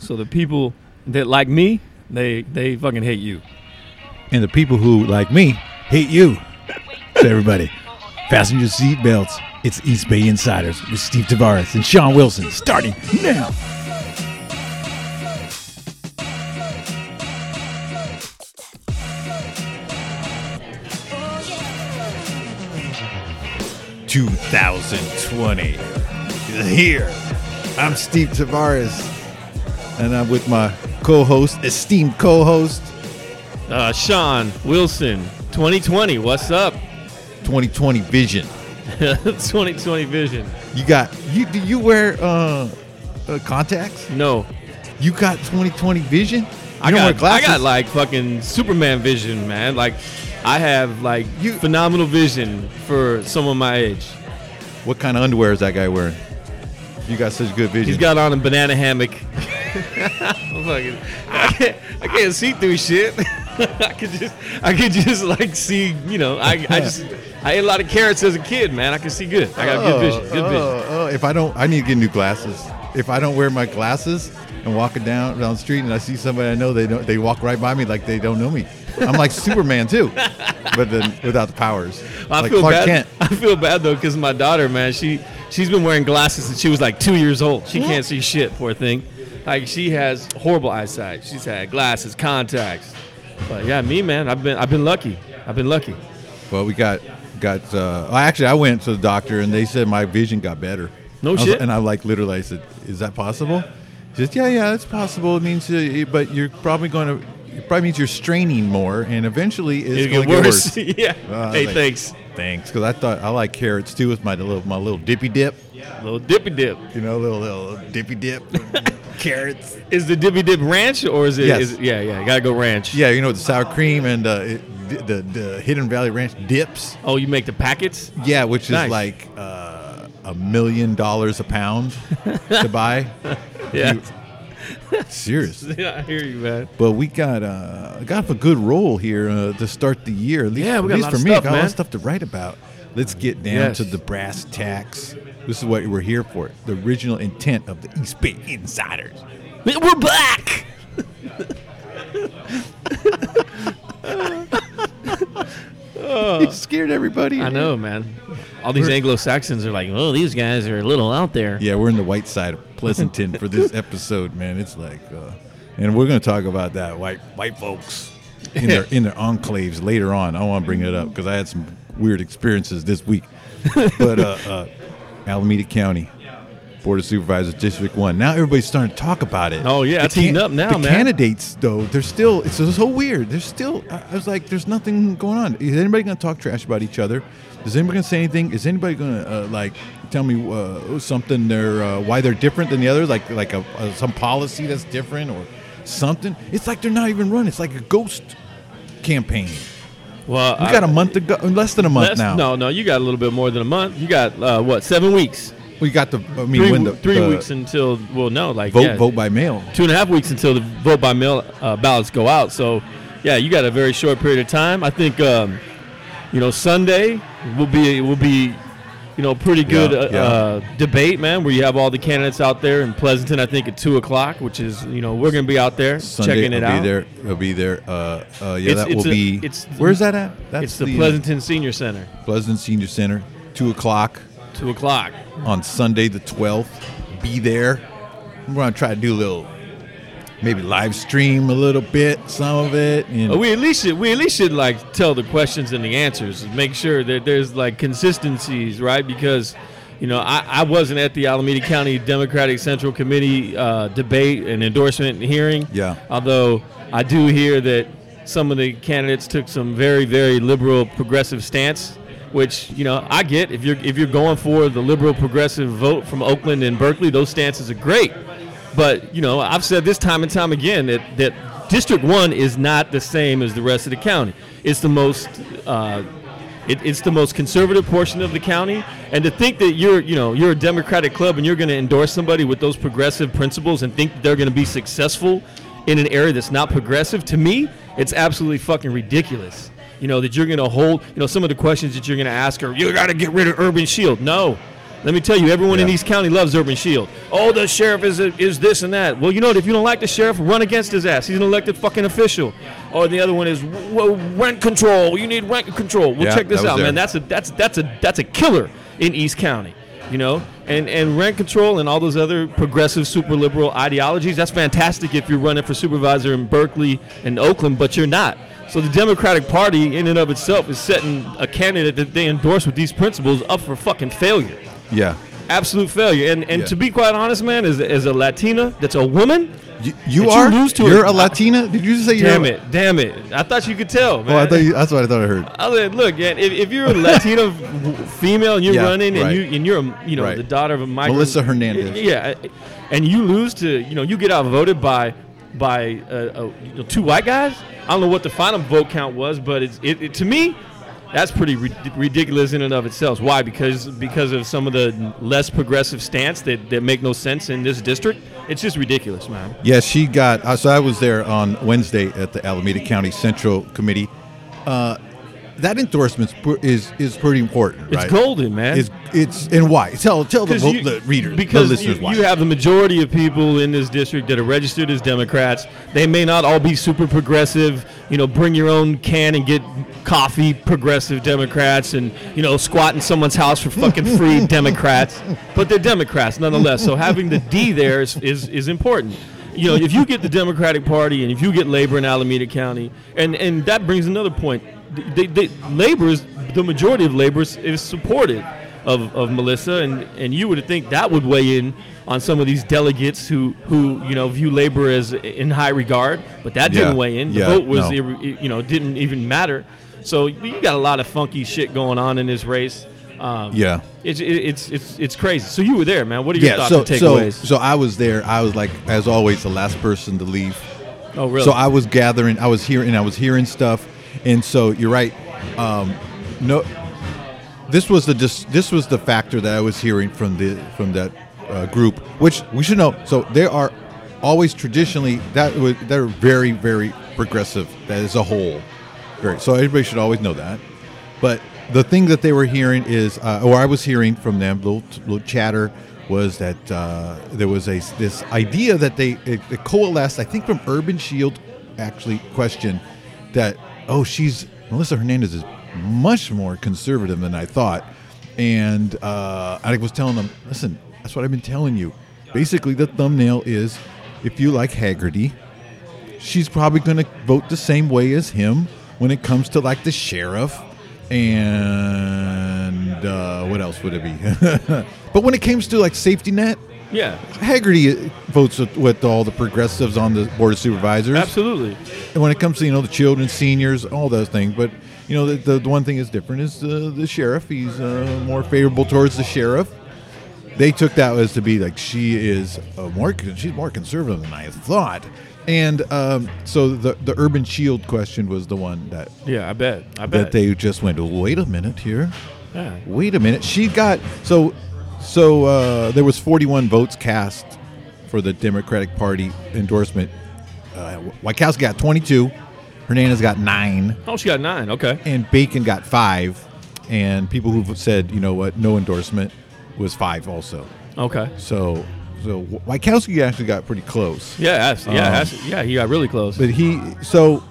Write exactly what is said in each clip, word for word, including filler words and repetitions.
So the people that like me, they they fucking hate you. And the people who, like me, hate you. So everybody, fasten your seatbelts. It's East Bay Insiders with Steve Tavares and Sean Wilson, starting now. two thousand twenty is here. I'm Steve Tavares, and I'm with my co-host, esteemed co-host, Uh, Sean Wilson, twenty twenty, what's up? twenty twenty vision. twenty twenty vision. You got you? Do you wear uh, uh contacts? No. You got twenty twenty vision? You I don't got, wear glasses? I got like fucking Superman vision, man. Like, I have like You- phenomenal vision for someone my age. What kind of underwear is that guy wearing? You got such good vision. He's got on a banana hammock. I'm fucking, I can't, I can't see through shit. I could just, I could just like see, you know, I, I just, I ate a lot of carrots as a kid, man. I can see good. I got good vision, good vision. Oh, oh, if I don't, I need to get new glasses. If I don't wear my glasses and walking down down the street and I see somebody I know, they don't, they walk right by me like they don't know me. I'm like Superman too, but then without the powers. I like feel Clark bad. Kent. I feel bad though, because my daughter, man, she she's been wearing glasses since she was like two years old. She can't see shit, poor thing. Like, she has horrible eyesight. She's had glasses, contacts. But yeah, me, man, I've been I've been lucky. I've been lucky. Well, we got got. Uh, well, actually, I went to the doctor and they said my vision got better. No I was- shit. And I like literally I said, "Is that possible?" She said, "Yeah, yeah, it's possible. It means, uh, but you're probably going to. It probably means you're straining more, and eventually it's It'll going get to get worse. worse." yeah. Uh, hey, like- thanks. Thanks, because I thought I like carrots too with my little my little dippy dip. Little dippy dip. You know, little little dippy dip. Carrots. Is the dippy dip ranch or is it? Yes. Is it yeah, yeah. You gotta go ranch. Yeah, you know, the sour cream and uh, it, the the Hidden Valley Ranch dips. Oh, you make the packets? Yeah, which is Nice. like uh, a million dollars a pound to buy. Yeah. You- Seriously. Yeah, I hear you, man. But we got uh, got a good roll here uh, to start the year. At least, Yeah, we got at a least lot for of me, stuff, I got a lot man. of stuff to write about. Let's get down Yes. to the brass tacks. This is what we're here for. The original intent of the East Bay Insiders. We're back. You scared everybody. I know, man. All these We're- Anglo Saxons are like, oh, these guys are a little out there. Yeah, we're in the white side of Pleasanton for this episode, man. It's like, uh, and we're going to talk about that white white folks in their in their enclaves later on. I want to bring it up because I had some weird experiences this week. But uh, uh, Alameda County Board of Supervisors, District One. Now everybody's starting to talk about it. Oh, yeah, The it's heating up now, the man. candidates, though, they're still. It's so weird. They're still. I I was like, there's nothing going on. Is anybody going to talk trash about each other? Is anybody going to say anything? Is anybody going to uh, like tell me uh, something? They're uh, why they're different than the others? Like like a, a some policy that's different or something? It's like they're not even running. It's like a ghost campaign. Well, We I- got a month to go. Less than a month less- now. No, no, you got a little bit more than a month. You got uh, what? Seven weeks. We got the. I mean, Three, when the three the weeks until. Well, no, like vote yeah, vote by mail. two and a half weeks until the vote by mail uh, ballots go out. So, yeah, you got a very short period of time. I think, um, you know, Sunday will be will be, you know, pretty good Yeah, uh, yeah. Uh, debate, man. Where you have all the candidates out there in Pleasanton. I think at two o'clock, which is, you know, we're gonna be out there Sunday checking it will out. be there. It'll be there. Uh, uh, yeah, It's- that it's will a- be. it's- Where's that at? That's It's the, uh, Pleasanton Senior Center, Pleasant Senior Center, two o'clock two o'clock. on Sunday the twelfth. Be there. We're gonna try to do a little, maybe live stream a little bit, some of it. And Uh, we at least should we at least should like tell the questions and the answers and make sure that there's like consistencies, right? Because, you know, I, I wasn't at the Alameda County Democratic Central Committee uh, debate and endorsement hearing. Yeah. Although I do hear that some of the candidates took some very, very liberal progressive stance, which, you know, I get. If you're if you're going for the liberal progressive vote from Oakland and Berkeley, those stances are great. But, you know, I've said this time and time again that, that District one is not the same as the rest of the county. It's the most uh, it, it's the most conservative portion of the county. And to think that you're, you know, you're a Democratic club and you're going to endorse somebody with those progressive principles and think that they're going to be successful in an area that's not progressive, to me, it's absolutely fucking ridiculous. You know, that you're going to hold, you know, some of the questions that you're going to ask are, you got to get rid of Urban Shield. No. Let me tell you, everyone in Yeah. East County loves Urban Shield. Oh, the sheriff is a, is this and that. Well, you know what? If you don't like the sheriff, run against his ass. He's an elected fucking official. Or the other one is well, rent control. You need rent control. Well, Yeah, check this that was out, there. man. That's a that's that's a that's a killer in East County. You know, and and rent control and all those other progressive, super liberal ideologies. That's fantastic if you're running for supervisor in Berkeley and Oakland, but you're not. So the Democratic Party, in and of itself, is setting a candidate that they endorse with these principles up for fucking failure. Yeah. Absolute failure. And and Yeah. to be quite honest, man, as, as a Latina that's a woman, You, you Did you are? lose to You're it? a Latina? Did you just say damn you're it, damn it. I thought you could tell, man. Oh, I thought you, that's what I thought I heard. I said, look, man, if, if you're a Latina female and you're Yeah, running and right. you and you're a, you know Right. the daughter of a migrant, Melissa Hernandez. yeah, and you lose to you know you get outvoted by by uh, uh, you know, two white guys. I don't know what the final vote count was, but it's it, it to me. That's pretty ri- ridiculous in and of itself. Why? Because because of some of the less progressive stance that, that make no sense in this district. It's just ridiculous, man. Yeah, she got. Uh, so I was there on Wednesday at the Alameda County Central Committee. Uh, that endorsement is is pretty important, It's right? golden, man. It's it's and why? Tell tell the, 'Cause vote, you- the readers, because the listeners you, why. you have the majority of people in this district that are registered as Democrats. They may not all be super progressive, you know, bring your own can and get coffee progressive Democrats and, you know, squat in someone's house for fucking free Democrats, but they're Democrats nonetheless. So having the D there is, is, is important. You know, if you get the Democratic Party and if you get labor in Alameda County, and, and that brings another point. They, they, labor is, the majority of labor is, is supportive of, of Melissa, and, and you would think that would weigh in on some of these delegates who, who you know view labor as in high regard, but that didn't Yeah. weigh in. The Yeah, vote was no. irre- you know didn't even matter. So you got a lot of funky shit going on in this race. Um, Yeah. it's it, it's it's it's crazy. So you were there, man. What are your yeah, thoughts so and so takeaways? so I was there. I was like, as always, the last person to leave. oh, really? So I was gathering, I was hearing, I was hearing stuff, and so you're right. Um, no, this was the dis, this was the factor that I was hearing from the from that uh, group, which we should know. So there are always traditionally that was they're very very progressive as a whole, very. So everybody should always know that. But the thing that they were hearing is, uh, or I was hearing from them, little little chatter, was that uh, there was a this idea that they it, it coalesced, I think, from Urban Shield, actually questioned that oh she's Melissa Hernandez is much more conservative than I thought, and uh, I was telling them, listen, that's what I've been telling you. Basically, the thumbnail is, if you like Haggerty, she's probably going to vote the same way as him when it comes to like the sheriff. And uh, what else would it be? But when it comes to like safety net, yeah, Haggerty votes with, with all the progressives on the board of supervisors. absolutely. And when it comes to you know the children, seniors, all those things. But you know the the, the one thing is different is uh, the sheriff. He's uh, more favorable towards the sheriff. They took that as to be like she is uh, more she's more conservative than I thought. And um, so the the Urban Shield question was the one that Yeah, I bet. I bet. that they just went, wait a minute here. yeah. Wait a minute. She got so so uh, there was forty-one votes cast for the Democratic Party endorsement. Uh, Wachowski got twenty-two, Hernandez got nine, Oh, she got nine. Okay. and Bacon got five. And people who said, you know what, no endorsement was five also. Okay. So so Wachowski actually got pretty close. Yeah, that's, yeah, Um, that's, yeah. He got really close. But he so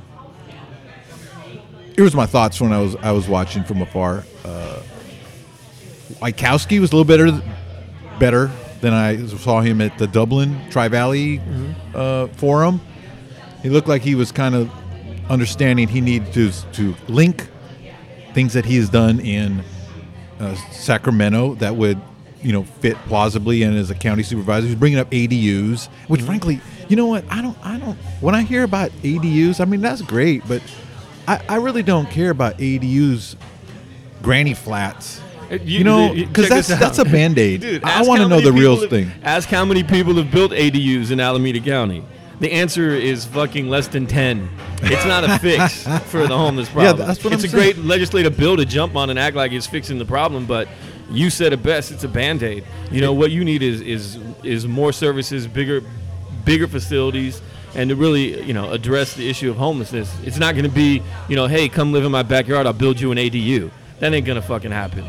here was my thoughts when I was I was watching from afar. Uh, Wachowski was a little better better than I saw him at the Dublin Tri Valley uh, Forum. He looked like he was kind of understanding he needed to to link things that he has done in uh, Sacramento that would you know fit plausibly in as a county supervisor. He's bringing up A D Us, which frankly, you know what? I don't I don't when I hear about A D Us, I mean that's great, but I, I really don't care about A D Us, granny flats. You, You know, you- because check that's this out. that's a Band-Aid. Dude, I ask want to how know many the real people have- thing. Ask how many people have built A D Us in Alameda County. The answer is fucking less than ten. It's not a fix for the homeless problem. that's what it's I'm a saying. great legislative bill to jump on and act like it's fixing the problem, but you said it best. It's a Band-Aid. You know what you need is is is more services, bigger bigger facilities, and to really you know address the issue of homelessness. It's not going to be you know hey come live in my backyard. I'll build you an A D U. That ain't gonna fucking happen.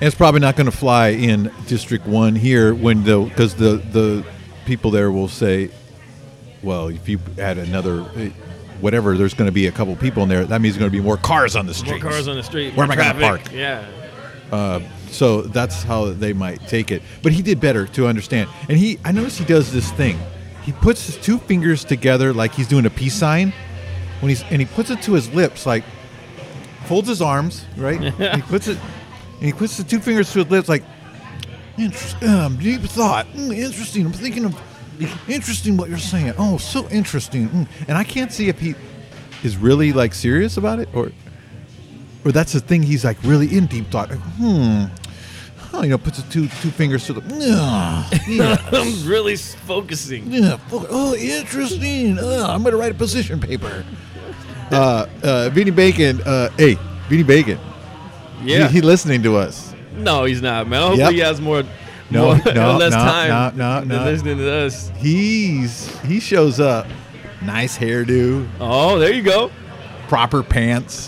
And it's probably not going to fly in District One here when the because the the people there will say, well, if you add another. Whatever, there's going to be a couple people in there. That means there's going to be more cars on the street. More cars on the street. Where am I going to park? Yeah. Uh, so that's how they might take it. But he did better to understand. And he, I noticed he does this thing. He puts his two fingers together like he's doing a peace sign. When he's and he puts it to his lips, like folds his arms, right? And he puts it, and he puts the two fingers to his lips, like interesting, um, deep thought, mm, interesting. I'm thinking of. Interesting what you're saying. Oh, so interesting. Mm. And I can't see if he is really like serious about it, or or that's the thing. He's like really in deep thought. Like, hmm. Oh, you know, puts the two two fingers to the. Uh, yes. I'm really focusing. Yeah. Oh, interesting. Uh, I'm gonna write a position paper. Uh, uh, Vinny Bacon. Uh, hey, Vinny Bacon. Yeah. He, he listening to us. No, he's not, man. Hopefully Yep. he has more. No, more, no, less no, time no, no, than no. listening to us. He's he shows up. Nice hairdo. Oh, there you go. Proper pants.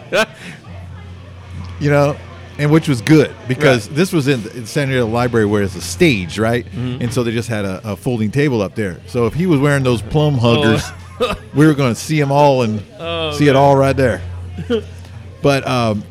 You know, and which was good because Right. this was in the in San Diego Library where it's a stage, right? Mm-hmm. And so they just had a, a folding table up there. So if he was wearing those plum huggers, Oh. we were going to see them all and Oh, see it all right there. But um,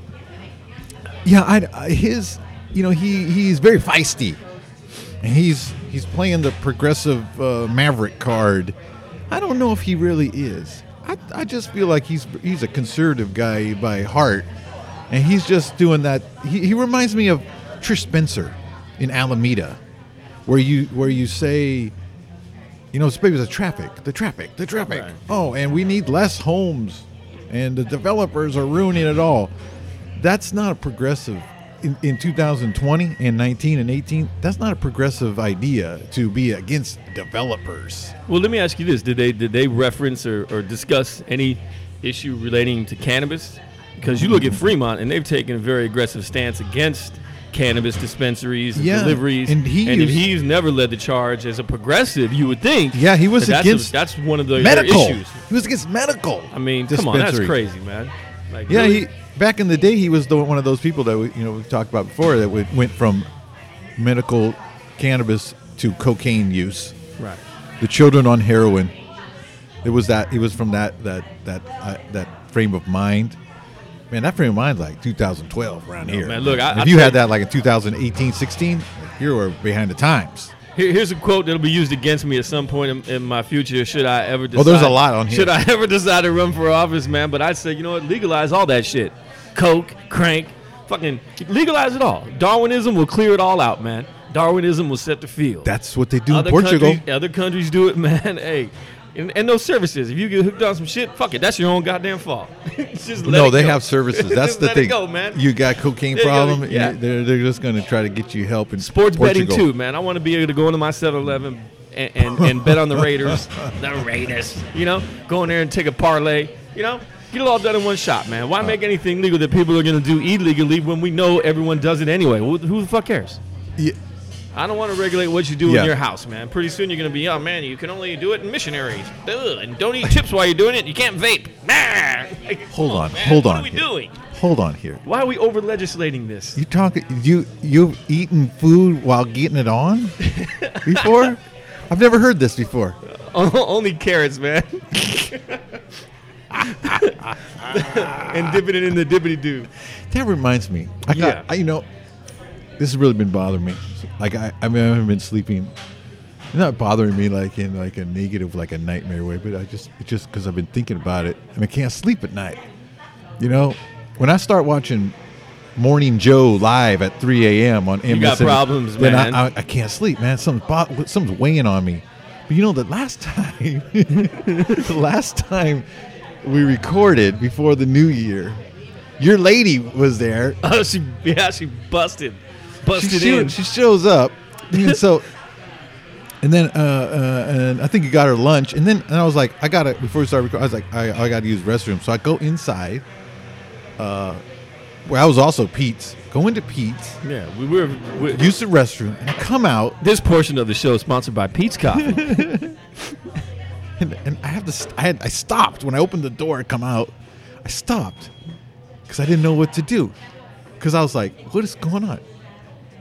yeah, I, I his you know he he's very feisty, and he's he's playing the progressive uh, maverick card. I don't know if he really is. I I just feel like he's he's a conservative guy by heart. And he's just doing that. He, he reminds me of Trish Spencer in Alameda, where you where you say, you know, it's maybe the traffic, the traffic, the traffic. Right. Oh, and we need less homes, and the developers are ruining it all. That's not a progressive in, in two thousand twenty and nineteen and eighteen. That's not a progressive idea to be against developers. Well, let me ask you this: Did they did they reference or, or discuss any issue relating to cannabis? Because you look at Fremont, and they've taken a very aggressive stance against cannabis dispensaries and Yeah, deliveries. and he and if used- he's never led the charge as a progressive, you would think. Yeah, he was that that's against a, that's one of the medical. issues. He was against medical. I mean, come on, that's dispensary. crazy, man. Like, Yeah, really? he back in the day he was the one of those people that we, you know we've talked about before that we, went from medical cannabis to cocaine use. right. The children on heroin. It was that. It was from that that that uh, that frame of mind. Man, that frame of mind's like two thousand twelve around No, here. man, look, I- if I you tell had you- that like in two thousand eighteen, sixteen, you were behind the times. Here, here's a quote that'll be used against me at some point in, in my future. Should I ever decide? Oh, there's a lot on here. Should I ever decide to run for office, man? But I'd say, you know what? Legalize all that shit. Coke, crank, fucking legalize it all. Darwinism will clear it all out, man. Darwinism will set the field. That's what they do other in Portugal. Countries, other countries do it, man. Hey. And, and those services. If you get hooked on some shit, fuck it. That's your own goddamn fault. Just let No, it they go. have services. That's Just the let thing. It go, man. You got cocaine There you go. problem. Yeah. you- They're they're just going to try to get you help in Sports Portugal. betting too, man. I want to be able to go into my seven eleven and, and, and bet on the Raiders. The Raiders. You know, go in there and take a parlay. You know, get it all done in one shot, man. Why make anything legal that people are going to do illegally when we know everyone does it anyway? Who, who the fuck cares? Yeah. I don't want to regulate what you do Yeah. in your house, man. Pretty soon you're going to be, oh, man, you can only do it in missionaries. Ugh, and don't eat chips while you're doing it. You can't vape. Nah. Like, Hold come on, man. hold what on What are we here. doing? Hold on here. Why are we over-legislating this? You talk you you've eaten food while getting it on before? I've never heard this before. Only carrots, man. And dipping it in the dippity doo. That reminds me. I got Yeah. I, you know, this has really been bothering me. Like I I mean I haven't been sleeping. It's not bothering me like in like a negative, like a nightmare way, but I just it's just because I've been thinking about it and I can't sleep at night. You know, when I start watching Morning Joe live at three a.m. on M S N, got problems, then man. I, I, I can't sleep, man. Something's, bo- something's weighing on me. But you know, the last time, the last time we recorded before the new year, your lady was there. Oh, she yeah, she busted, busted She, she, in. she shows up, and so, and then, uh, uh, and I think you got her lunch, and then, and I was like, I gotta before we started recording, I was like, I, I gotta use the restroom, so I go inside. Uh, where I was also Pete's. Go into Pete's, Yeah, we were. we use the restroom, and I come out, This portion of the show is sponsored by Pete's Coffee. and, and I have to. St- I had. I stopped when I opened the door and come out. I stopped because I didn't know what to do. Because I was like, what is going on?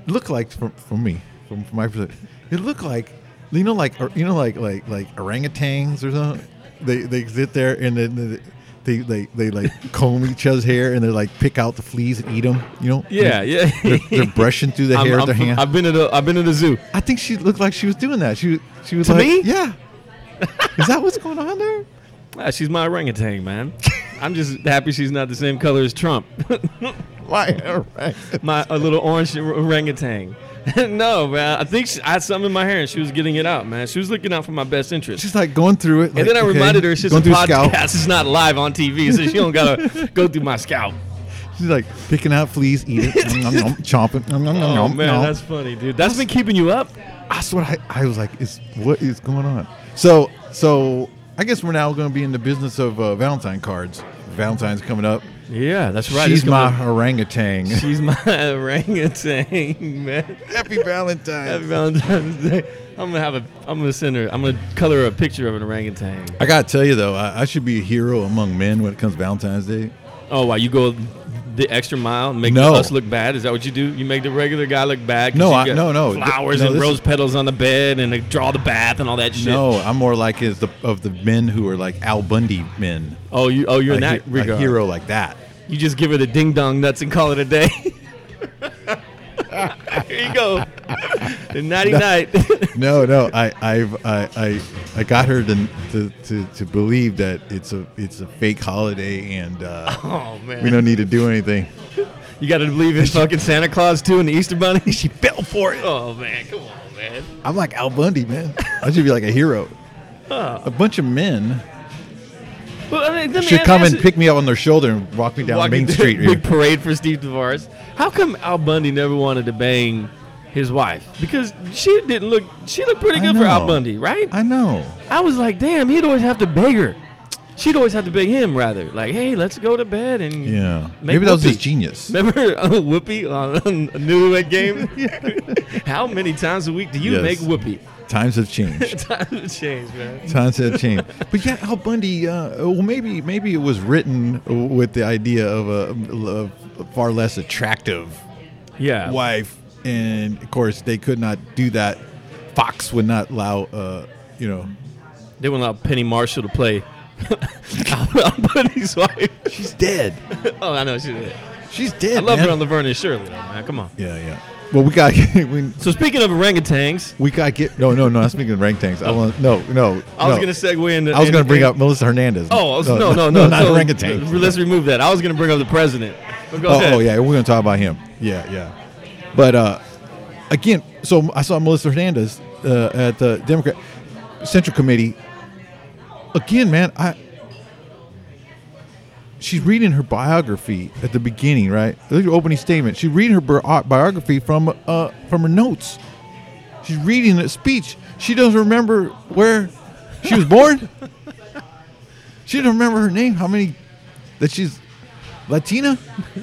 looked like from from me, from, from my perspective, it looked like, you know, like or, you know, like like like orangutans or something. They they sit there and then they they they like comb each other's hair and they like pick out the fleas and eat them. You know? Yeah, yeah. They're, they're brushing through the I'm, hair I'm with their from- hand. I've been to the I've been to the zoo. I think she looked like she was doing that. She she was To like, me? yeah. Is that what's going on there? Ah, she's my orangutan, man. I'm just happy she's not the same color as Trump. Why? my a little orange orangutan. No, man. I think she, I had something in my hair and she was getting it out, man. She was looking out for my best interest. She's like going through it. And like, then I okay, reminded her it's just going a through scalp. podcast. It's not live on T V, so she don't gotta go through my scalp. She's like picking out fleas, eating, nom, nom, nom, chomping. Nom, nom, nom, Oh nom, man, nom. that's funny, dude. That's been keeping you up. That's what I, I was like. Is what is going on? So so I guess we're now going to be in the business of uh, Valentine cards. Valentine's coming up. Yeah, that's right. She's It's gonna- my orangutan. She's my orangutan, man. Happy Valentine's. Happy Valentine's Day. I'm gonna have a. I'm gonna send her. I'm gonna color her a picture of an orangutan. I gotta tell you though, I, I should be a hero among men when it comes to Valentine's Day. Oh, wow, you go the extra mile and make No. us look bad? Is that what you do? You make the regular guy look bad? 'cause No, you I- got no, no. Flowers No, and this rose is- petals on the bed and they draw the bath and all that shit. No, I'm more like is the of the men who are like Al Bundy men. Oh, you. Oh, you're in a, that he- regard. a hero like that. You just give her the ding dong nuts and call it a day. Here you go. The nighty night. No, no, I, I've, I, I, I got her to, to, to, to believe that it's a, it's a fake holiday, and uh, Oh man. we don't need to do anything. You got to believe in fucking Santa Claus too and the Easter Bunny. She fell for it. Oh man, come on, man. I'm like Al Bundy, man. I should be like a hero. Huh. A bunch of men Well, I mean, let me should ask- come ask and you- pick me up on their shoulder and walk me down walking Main through Street. a Big parade for Steve DeVars. How come Al Bundy never wanted to bang his wife? Because she didn't look. She looked pretty I good for Al know. Bundy, right? I know. I was like, damn, he'd always have to beg her. She'd always have to beg him, rather. Like, hey, let's go to bed and Yeah. make Maybe that was his whoopee. genius. Remember uh, Whoopi on, on a Newlywed Game? How many times a week do you Yes. make Whoopi? Times have changed. Times have changed, man. Times have changed. But yeah, Al Bundy. Uh, well, maybe maybe it was written with the idea of a, a far less attractive Yeah. wife, and of course they could not do that. Fox would not allow, uh, you know, They wouldn't allow Penny Marshall to play Al Bundy's wife. she's dead. Oh, I know she did. She's dead. I love man. her on Laverne and Shirley, though, man. Come on. Yeah, yeah. Well, we got we, So speaking of orangutans, we got get no no no. I'm speaking of orangutans. I want no no. I was no. gonna segue into. I was into- going to bring up Melissa Hernandez. Oh, I was, no, no, no, not so, orangutans. Let's remove that. I was gonna bring up the president. But go Oh, ahead. oh yeah, we're going to talk about him. Yeah, yeah. But uh, again, so I saw Melissa Hernandez uh, at the Democrat Central Committee. Again, man, I she's reading her biography at the beginning, right? Look at her opening statement. She's reading her bi- biography from uh, from her notes. She's reading the speech. She doesn't remember where she was born. She doesn't remember her name. How many that she's Latina?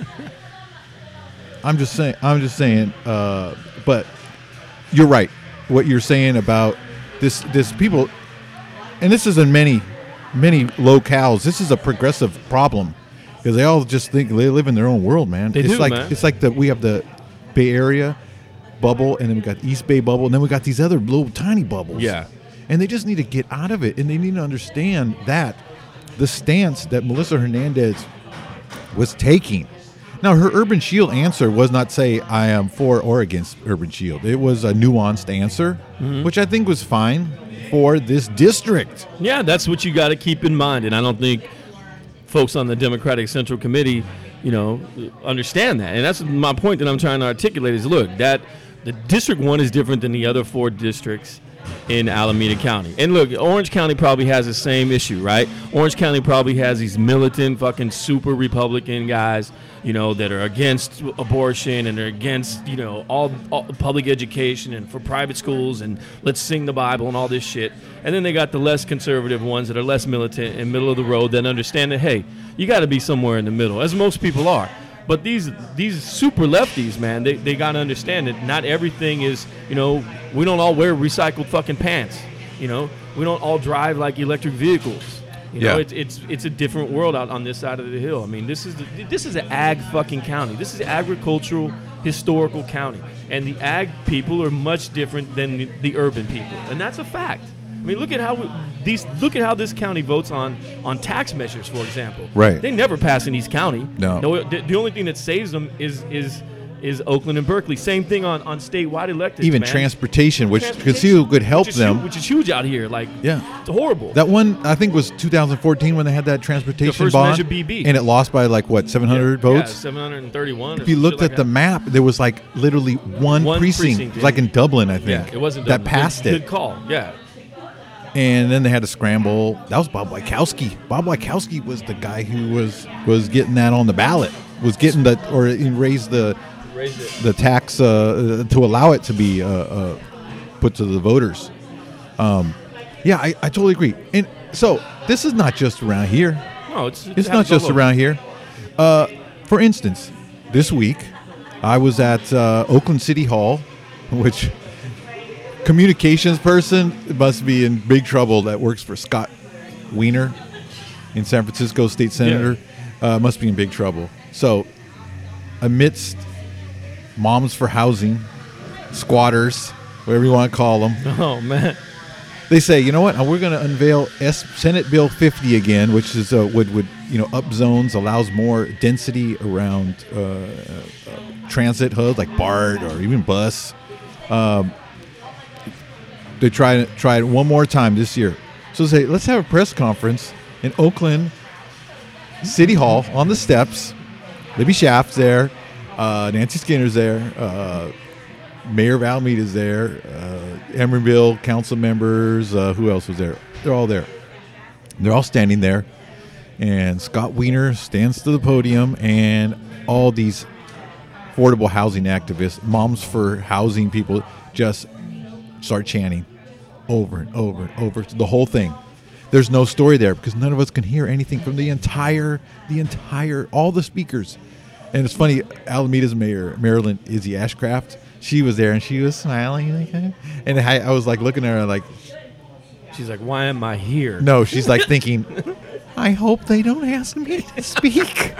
I'm just saying. I'm just saying. Uh, but you're right. What you're saying about this, this people, and this is in many, many locales. This is a progressive problem because they all just think they live in their own world, man. They it's do, like man. it's like the we have the Bay Area bubble, and then we got the East Bay bubble, and then we got these other little tiny bubbles. Yeah. And they just need to get out of it, and they need to understand that the stance that Melissa Hernandez was taking. Now, her Urban Shield answer was not say, I am for or against Urban Shield. It was a nuanced answer, Mm-hmm. which I think was fine for this district. Yeah, that's what you got to keep in mind, and I don't think folks on the Democratic Central Committee, you know, understand that. And that's my point that I'm trying to articulate is, look, that the District one is different than the other four districts in Alameda County. And look, Orange County probably has the same issue, right? Orange County probably has these militant fucking super Republican guys, you know, that are against abortion and they're against, you know, all, all public education and for private schools and let's sing the Bible and all this shit. And then they got the less conservative ones that are less militant and middle of the road that understand that, hey, you got to be somewhere in the middle, as most people are. But these these super lefties, man, they, they got to understand that not everything is, you know, we don't all wear recycled fucking pants. You know, we don't all drive like electric vehicles. You know, Yeah. it's it's it's a different world out on this side of the hill. I mean, this is the, this is an ag fucking county. This is agricultural historical county. And the ag people are much different than the, the urban people. And that's a fact. I mean, look at how we, these look at how this county votes on, on tax measures, for example. Right. They never pass in East County. No. no the, the only thing that saves them is is is Oakland and Berkeley. Same thing on, on statewide elected. Even man. transportation, which Transportation, could see could help which is them. Huge, which is huge out here. Like, Yeah. it's horrible. That one, I think, was two thousand fourteen when they had that transportation The first bond, measure B B. and it lost by like what seven hundred yeah, votes. Yeah, seven hundred thirty-one. If you looked at the map, there was like literally one, One precinct, precinct, It was like in Dublin, I think. Yeah, it wasn't that Dublin. passed good, it. Good call. Yeah. And then they had to scramble. That was Bob Wachowski. Bob Wachowski was the guy who was was getting that on the ballot. Was getting the or he raised the Raised it. the tax uh, to allow it to be uh, uh, put to the voters. Um, yeah, I, I totally agree. And so this is not just around here. No, it's it It's not happens all just over. around here. Uh, for instance, this week I was at uh, Oakland City Hall, which communications person must be in big trouble that works for Scott Wiener in San Francisco, state senator, uh, must be in big trouble. So amidst moms for housing, squatters, whatever you want to call them, Oh man. they say, you know what? We're going to unveil S- Senate Bill fifty again, which is uh, would would you know up zones, allows more density around uh, uh, transit hubs like BART or even bus. Um, they try it try it one more time this year. So they say, let's have a press conference in Oakland City Hall on the steps. Libby Schaaf's there, uh, Nancy Skinner's there. Uh, Mayor of Alameda's there, uh, Emeryville council members, uh, who else was there? They're all there. They're all standing there, and Scott Wiener stands to the podium, and all these affordable housing activists, moms for housing people, just start chanting over and over and over the whole thing. There's no story there because none of us can hear anything from the entire, the entire, all the speakers. And it's funny, Alameda's mayor, Marilyn Izzy Ashcraft, she was there and she was smiling. Like, and I, I was like looking at her like, She's like, why am I here? no, she's like thinking, I hope they don't ask me to speak.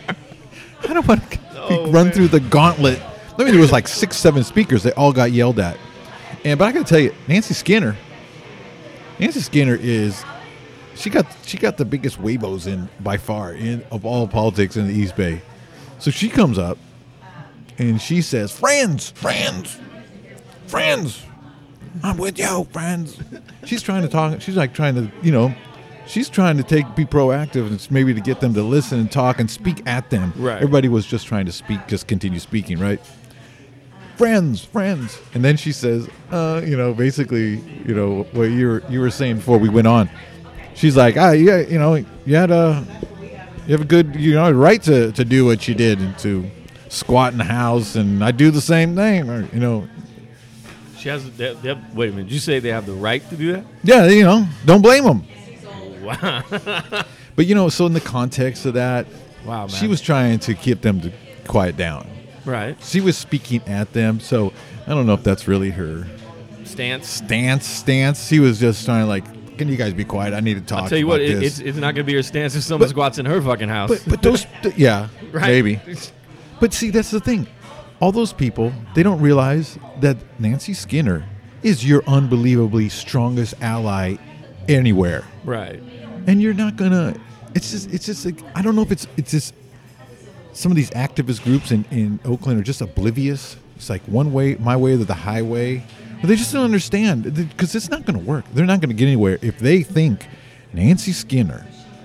I don't want to Oh, run man. through the gauntlet. I mean, there was like six, seven speakers. They all got yelled at. And but I got to tell you, Nancy Skinner, Nancy Skinner is, she got she got the biggest Weibos in by far in of all politics in the East Bay. So she comes up and she says, "Friends, friends, friends, I'm with you, friends." She's trying to talk. She's like trying to, you know, she's trying to take be proactive and it's maybe to get them to listen and talk and speak at them. Right. Everybody was just trying to speak, just continue speaking, right? Friends, friends, and then she says, uh, you know, basically, you know, what you were you were saying before we went on. She's like, ah, yeah, you know, you had a, you have a good, you know, right to, to do what you did and to squat in the house, and I do the same thing, or you know, She has. They, they have, wait a minute. Did you say they have the right to do that? yeah, you know, don't blame them. Wow. But you know, so in the context of that, Wow, man. she was trying to keep them to quiet down. right. She was speaking at them, so I don't know if that's really her Stance. stance. Stance. She was just trying to like, can you guys be quiet? I need to talk. I'll tell you about what. It, this. it's it's not gonna be her stance if someone But- squats in her fucking house. But but those, th- yeah, Right. maybe. But see, that's the thing. All those people, they don't realize that Nancy Skinner is your unbelievably strongest ally anywhere, right. and you're not gonna. It's just, it's just like I don't know if it's, it's just some of these activist groups in in Oakland are just oblivious. It's like one way, my way, or the highway. But they just don't understand because it's not going to work. They're not going to get anywhere if they think Nancy Skinner,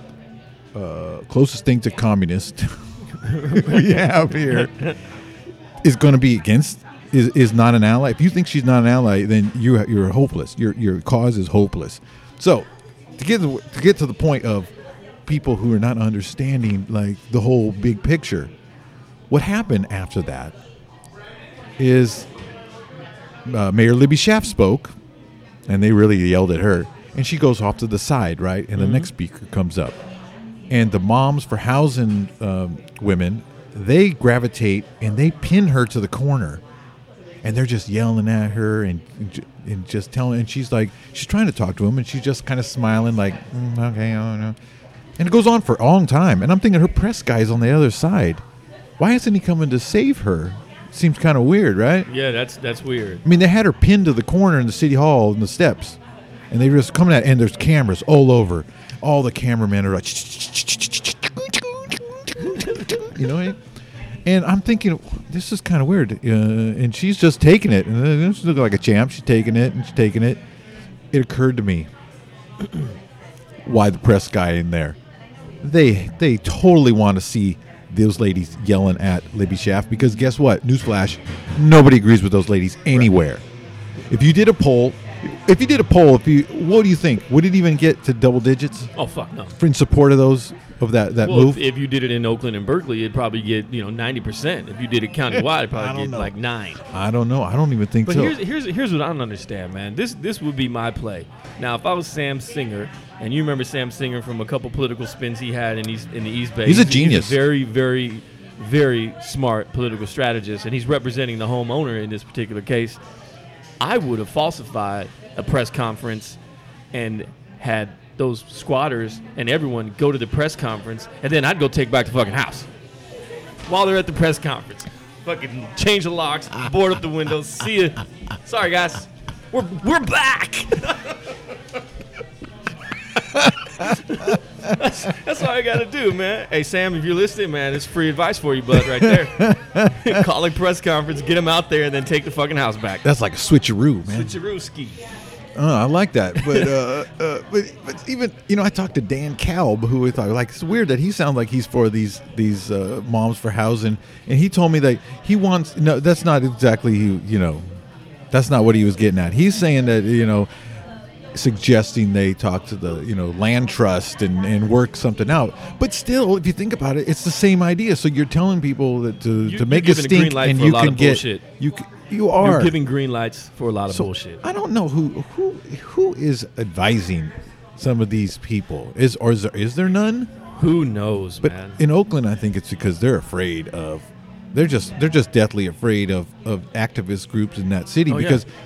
uh, closest thing to communist we have here, is going to be against, is, is not an ally. If you think she's not an ally, then you you're hopeless. Your your cause is hopeless. So to get to, to get to the point of people who are not understanding like the whole big picture, what happened after that is uh, Mayor Libby Schaaf spoke, and they really yelled at her, and she goes off to the side, right? And the next speaker comes up, and the moms for housing um, women, they gravitate and they pin her to the corner, and they're just yelling at her and and just telling, and she's like, she's trying to talk to him, and she's just kind of smiling like, mm, okay, I don't know. And it goes on for a long time, and I'm thinking her press guy's on the other side. Why isn't he coming to save her? seems kind of weird, right? Yeah, that's that's weird. I mean, they had her pinned to the corner in the city hall in the steps, and they were just coming at, and there's cameras all over. All the cameramen are like, you know, and I'm thinking this is kind of weird, uh, and she's just taking it, and she's looking like a champ. She's taking it, and she's taking it. It occurred to me, why the press guy in there? They they totally want to see those ladies yelling at Libby Schaaf, because guess what? Newsflash, nobody agrees with those ladies anywhere. If you did a poll, if you did a poll, if you, what do you think? Would it even get to double digits? Oh fuck no! In support of those of that that well, move. If, if you did it in Oakland and Berkeley, it'd probably get you know ninety percent. If you did it countywide, it'd probably get know. like nine. I don't know. I don't even think But so. here's here's here's what I don't understand, man. This this would be my play. Now, if I was Sam Singer, and you remember Sam Singer from a couple political spins he had in East in the East Bay. He's a genius. He's a very very very smart political strategist, and he's representing the homeowner in this particular case. I would have falsified a press conference and had those squatters and everyone go to the press conference, and then I'd go take back the fucking house while they're at the press conference. Fucking change the locks, board up the windows. See ya. Sorry, guys. We're we're back. that's, that's all I gotta do, man. Hey, Sam, if you're listening, man, it's free advice for you, bud, right there. Call a press conference, get them out there, and then take the fucking house back. That's like a switcheroo, man. Switcheroo-ski. Oh, I like that, but uh, uh, but but even you know, I talked to Dan Kalb, who I thought like it's weird that he sounds like he's for these these uh, moms for housing, and he told me that he wants no, that's not exactly you know, that's not what he was getting at. He's saying that you know, suggesting they talk to the you know land trust and, and work something out, but still, if you think about it, it's the same idea. So you're telling people that to You- to make you're a giving a green stink, light and for a you lot can of get bullshit. you. c- You are You're giving green lights for a lot of So, bullshit. I don't know who who who is advising some of these people. Is or is there is there none? Who knows, But man? in Oakland, I think it's because they're afraid of. They're just they're just deathly afraid of, of activist groups in that city Oh, yeah. because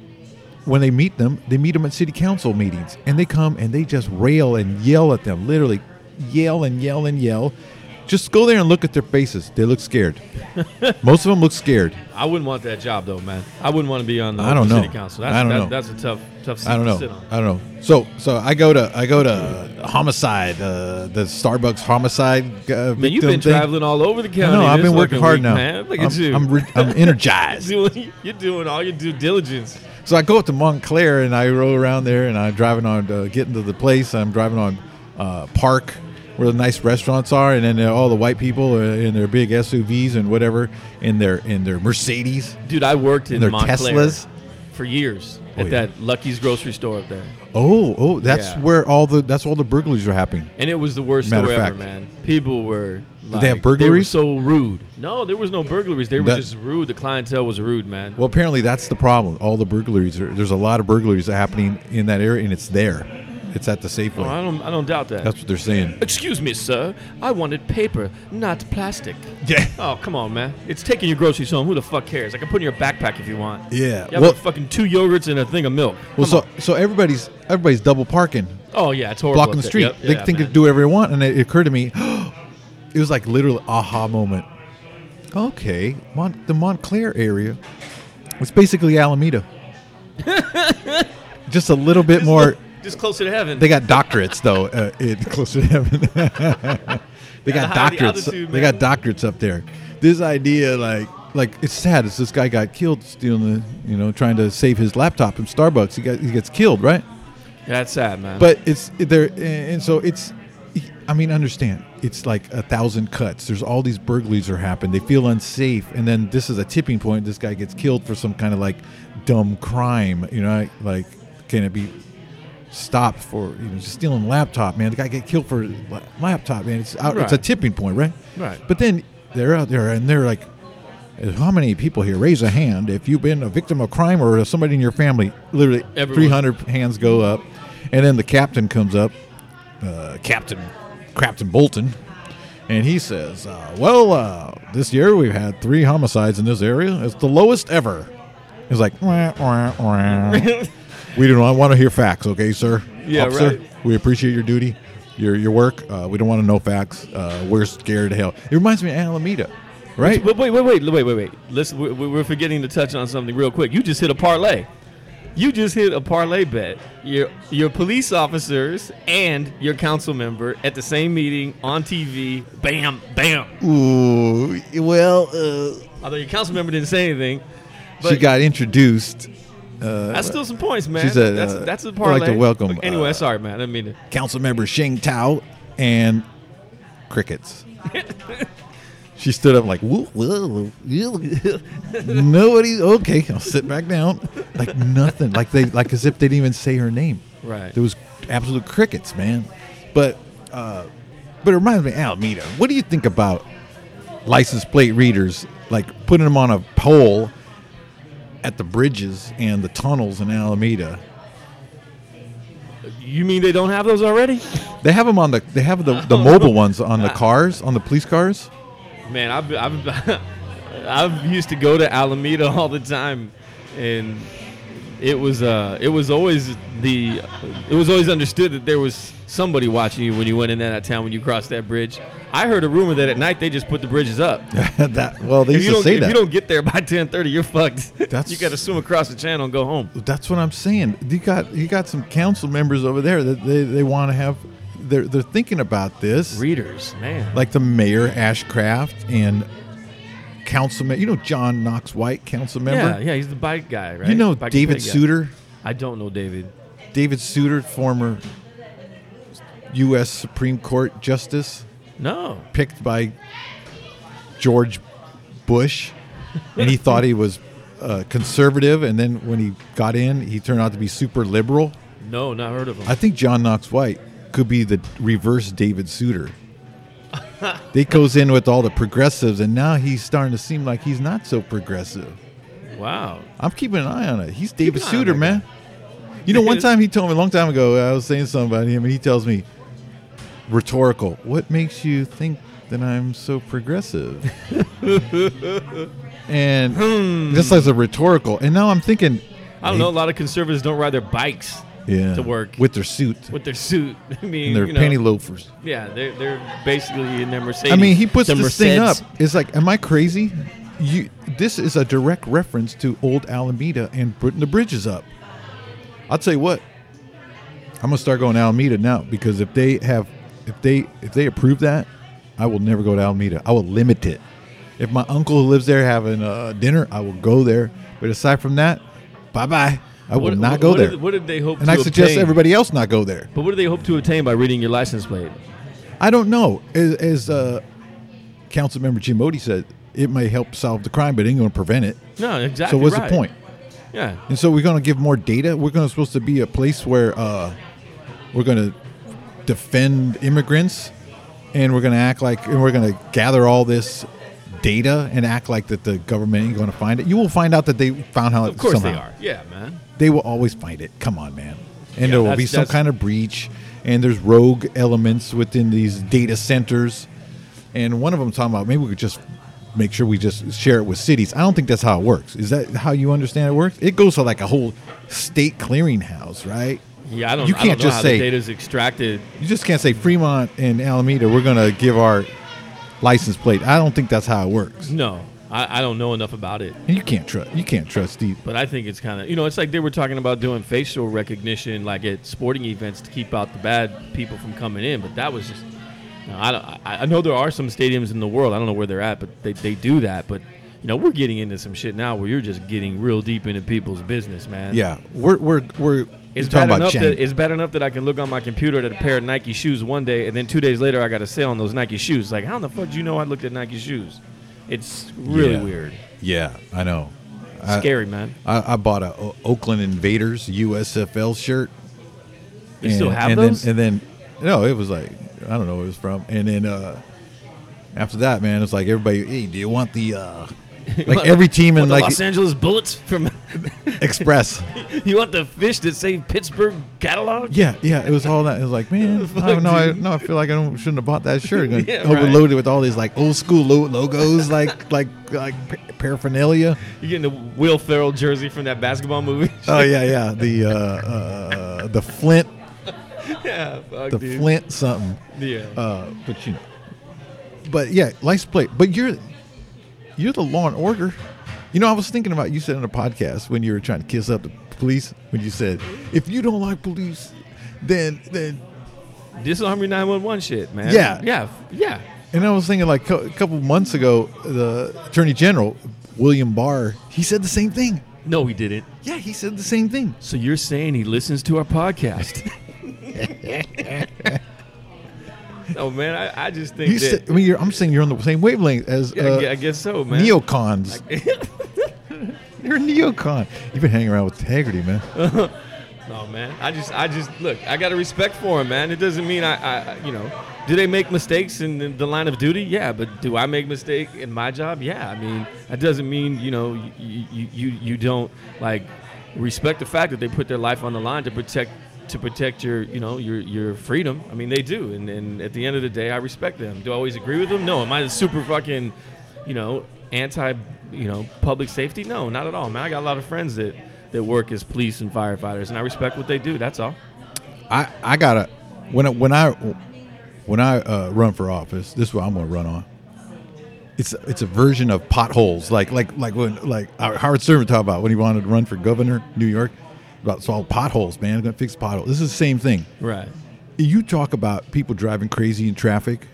when they meet them, they meet them at city council meetings, and they come and they just rail and yell at them, literally yell and yell and yell. Just go there and look at their faces. They look scared. Most of them look scared. I wouldn't want that job, though, man. I wouldn't want to be on the I don't Oakland know. city council. That's, I don't that, know. That's a tough, tough seat I don't to know. sit on. I don't know. So, so I go to I go to homicide, uh, the Starbucks homicide. Uh, Man, you've victim been thing. traveling all over the I county. know. I've this been working fucking hard week, now. Man. Look at I'm, you. I'm, re- I'm energized. doing, you're doing all your due diligence. So I go up to Montclair and I roll around there and I'm driving on, uh, getting to the place. I'm driving on uh, Park, where the nice restaurants are, and then uh, all the white people are in their big S U Vs and whatever, in their in their Mercedes, Dude, I worked in and their Montclair Teslas. for years Oh, at yeah. that Lucky's grocery store up there. Oh, oh, that's Yeah. where all the that's all the burglaries are happening. And it was the worst Matter store of ever, fact. man. People were like, they have burglaries? They were so rude. No, there was no burglaries. They were That- just rude. The clientele was rude, man. Well, apparently that's the problem. All the burglaries are, there's a lot of burglaries happening in that area, and it's there. It's at the Safeway. Oh, I don't, I don't doubt that. That's what they're saying. Excuse me, sir. I wanted paper, not plastic. Yeah. Oh, come on, man. It's taking your groceries home. Who the fuck cares? I can put in your backpack if you want. Yeah. You have Well, a fucking two yogurts and a thing of milk. well, Come so on. so everybody's everybody's double parking, Oh, yeah, it's horrible. blocking the up there. street. Yep, they yeah, think they man. can do whatever they want, and it occurred to me, it was like literally aha moment. Okay, Mont- the Montclair area, it's basically Alameda. Just a little bit more. Just closer to heaven. They got doctorates though. Uh, in closer to heaven. They got Gotta hide the doctorates. altitude, They man. got doctorates up there. This idea, like, like it's sad. It's this guy got killed stealing the, you know, trying to save his laptop from Starbucks. He got he gets killed, right? That's sad, man. But it's there, and so it's. I mean, understand. It's like a thousand cuts. There's all these burglaries are happening. They feel unsafe, and then this is a tipping point. This guy gets killed for some kind of like dumb crime. You know, like can it be stopped for you know just stealing a laptop, man? The guy get killed for a la- laptop, man. It's out, it's a Right. tipping point, right? Right. But then they're out there and they're like, how many people here raise a hand if you've been a victim of crime or somebody in your family? Literally, Everyone. three hundred hands go up, and then the captain comes up, uh, Captain Captain Bolton, and he says, uh, "Well, uh, this year we've had three homicides in this area. It's the lowest ever." He's like, wah, wah, wah. "We do not want to hear facts, okay, sir? Yeah, Officer, right. we appreciate your duty, your your work. Uh, we don't want to know facts. Uh, we're scared to hell." It reminds me of Alameda. right? But wait, wait, wait, wait, wait, wait. Listen, we- we're forgetting to touch on something real quick. You just hit a parlay. You just hit a parlay bet. Your your police officers and your council member at the same meeting on T V. Bam, bam. Ooh, well, uh, Although your council member didn't say anything, but she got introduced. Uh, that's still some points, man. She said, that's uh, that's a I'd parlay. like to welcome, Anyway, uh, sorry, man. I didn't mean to. Council member Sheng Tao and crickets. She stood up like, whoa, whoa, whoa. Nobody. Okay, I'll sit back down. Like nothing. Like they, like as if they didn't even say her name. Right. There was absolute crickets, man. But, uh, but it reminds me, of Alameda. What do you think about license plate readers, like putting them on a pole at the bridges and the tunnels in Alameda? You mean they don't have those already? They have them on the. They have the the mobile ones on the cars, on the police cars. Man, I've I've I've used to go to Alameda all the time, and it was uh it was always the it was always understood that there was somebody watching you when you went in that town when you crossed that bridge. I heard a rumor that at night they just put the bridges up. that well, they If used you to don't say if that. you don't get there by ten thirty, you're fucked. That's- you got to swim across the channel and go home. That's what I'm saying. You got you got some council members over there that they, they want to have. They're they're thinking about this. Readers, man. Like the mayor Ashcraft and councilman. You know John Knox White, council member. Yeah, yeah, he's the bike guy, right? You know Bike David pay guy. Souter. I don't know David. David Souter, former U S Supreme Court justice, No. picked by George Bush, and he thought he was uh, conservative, and then when he got in, he turned out to be super liberal. No, not heard of him. I think John Knox White could be the reverse David Souter. They goes in with all the progressives, and now he's starting to seem like he's not so progressive. Wow. I'm keeping an eye on it. He's David an eye on Souter, that man. guy. You know, one time he told me, a long time ago, I was saying something about him, and he tells me, rhetorical, what makes you think that I'm so progressive? And just as a rhetorical. And now I'm thinking, I don't know. A lot of conservatives don't ride their bikes yeah, to work with their suit with their suit. I mean, and their you know, penny loafers. Yeah, they're they're basically in their Mercedes. I mean, he puts the this thing up. Mercedes. It's like, am I crazy? You, this is a direct reference to old Alameda and putting the bridges up. I'll tell you what. I'm gonna start going to Alameda now, because if they have, if they if they approve that, I will never go to Alameda. I will limit it. If my uncle who lives there having uh, dinner, I will go there. But aside from that, bye bye. I will What- not what- go what there. Did, what did they hope and to I suggest obtain? everybody else not go there. But what do they hope to attain by reading your license plate? I don't know. As, as uh, Councilmember Jim Odie said, it may help solve the crime, but it ain't going to prevent it. No, exactly. So what's right. the point? Yeah. And so we're going to give more data. We're going to supposed to be a place where uh, we're going to defend immigrants, and we're going to act like, and we're going to gather all this data and act like that the government ain't going to find it. You will find out that they found how. Of course somehow. they are. Yeah, man. They will always find it. Come on, man. And Yeah, there will that's- be some that's- kind of breach, and there's rogue elements within these data centers. And one of them talking about maybe we could just make sure we just share it with cities. I don't think that's how it works. Is that how you understand it works? It goes to like a whole state clearinghouse, right? Yeah, I don't. You I can't don't know just how say- the data's extracted. You just can't say Fremont and Alameda, we're going to give our license plate. I don't think that's how it works. No, I, I don't know enough about it. And you can't trust. You can't trust these. But I think it's kind of, you know, it's like they were talking about doing facial recognition, like at sporting events, to keep out the bad people from coming in. But that was just, you know, I, don't, I, I know there are some stadiums in the world. I don't know where they're at, but they, they do that. But you know, we're getting into some shit now where you're just getting real deep into people's business, man. Yeah, we're we're we're It's talking bad about enough Chang. that it's bad enough that I can look on my computer at a pair of Nike shoes one day, and then two days later I got a sale on those Nike shoes. Like, how in the fuck do you know I looked at Nike shoes? It's really Yeah. weird, Yeah, I know. I- scary, man. I, I bought a O- Oakland Invaders U S F L shirt. You still have and those? Then, and then, no, it was like, I don't know where it was from. And then uh, after that, man, it's like everybody, hey, do you want the, uh, like every team in Want the like Los Angeles Bullets from. Express. You want the fish that say Pittsburgh catalog? Yeah, yeah, it was all that. It was like, man, Fuck, I don't know. I, dude. no, I feel like I don't, shouldn't have bought that shirt. Yeah, right. Overloaded with all these like old school lo- logos, like like like pa- paraphernalia. You getting the Will Ferrell jersey from that basketball movie? Oh yeah, yeah. The uh, uh, the Flint, yeah, fuck, the dude. Flint something. Yeah. Uh, but you know, but yeah, license plate. But you're you're the law and order. You know, I was thinking about you said on a podcast when you were trying to kiss up the police when you said, if you don't like police, then then This is Army nine one one shit, man. Yeah. Yeah. Yeah. And I was thinking, like, a couple months ago, the Attorney General, William Barr, he said the same thing. No, he didn't. Yeah, he said the same thing. So you're saying he listens to our podcast? No, man. I, I just think You that. said, I mean, you're, I'm saying you're on the same wavelength as Yeah, uh, I gue- I guess so, man. neocons. You're a neocon. You've been hanging around with Haggerty, man. No, man. I just, I just look. I got a respect for him, man. It doesn't mean I, I, you know, do they make mistakes in the- the line of duty? Yeah, but do I make mistake in my job? Yeah. I mean, that doesn't mean you know you you you, you don't like respect the fact that they put their life on the line to protect to protect your you know your your freedom. I mean, they do, and and at the end of the day, I respect them. Do I always agree with them? No. Am I super fucking, you know, anti, you know, public safety? No, not at all, man. I got a lot of friends that. that work as police and firefighters, and I respect what they do. That's all. I, I gotta when I, when I when I uh, run for office, this is what I'm gonna run on. It's it's a version of potholes, like like like when like Howard Stern talked about when he wanted to run for governor, New York, about solve potholes. Man, I'm gonna fix potholes. This is the same thing. Right. You talk about people driving crazy in traffic.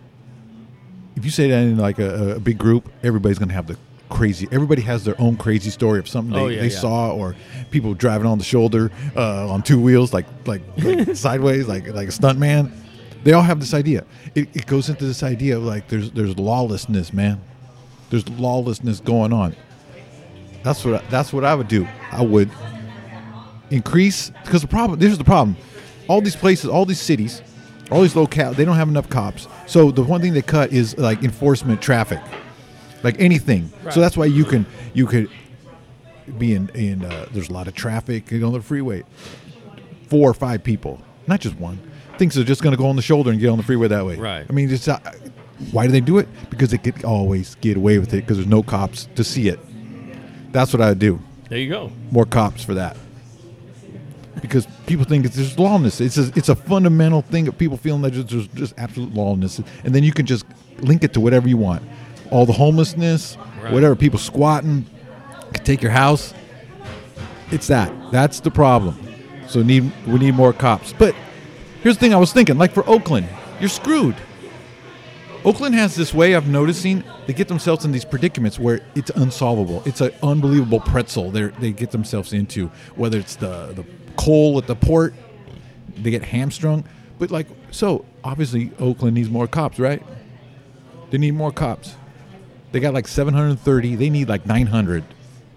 If you say that in like a, a big group, everybody's gonna have the crazy. Everybody has their own crazy story of something they, Oh, yeah, they yeah. saw, or people driving on the shoulder uh, on two wheels, like like, like sideways, like like a stunt man. They all have this idea. It, it goes into this idea of like there's there's lawlessness, man. There's lawlessness going on. That's what I, that's what I would do. I would increase, because the problem. Here's the problem. All these places, all these cities, all these locales, they don't have enough cops. So the one thing they cut is like enforcement traffic. Like anything, Right. so that's why you can you could be in in. Uh, there's a lot of traffic on the freeway. Four or five people, not just one, thinks they're just going to go on the shoulder and get on the freeway that way. Right. I mean, it's uh, why do they do it? Because they could always get away with it because there's no cops to see it. That's what I would do. There you go. More cops for that. Because people think it's there's lawlessness. It's a, it's a fundamental thing of people feeling that there's just absolute lawlessness, and then you can just link it to whatever you want. All the homelessness, Right. whatever, people squatting, could take your house. It's that. That's the problem. So need we need more cops. But here's the thing I was thinking, like for Oakland, you're screwed. Oakland has this way of noticing they get themselves in these predicaments where it's unsolvable. It's an unbelievable pretzel they they get themselves into, whether it's the, the coal at the port, they get hamstrung. But like, so obviously Oakland needs more cops, right? They need more cops. They got like seven hundred thirty. They need like nine hundred.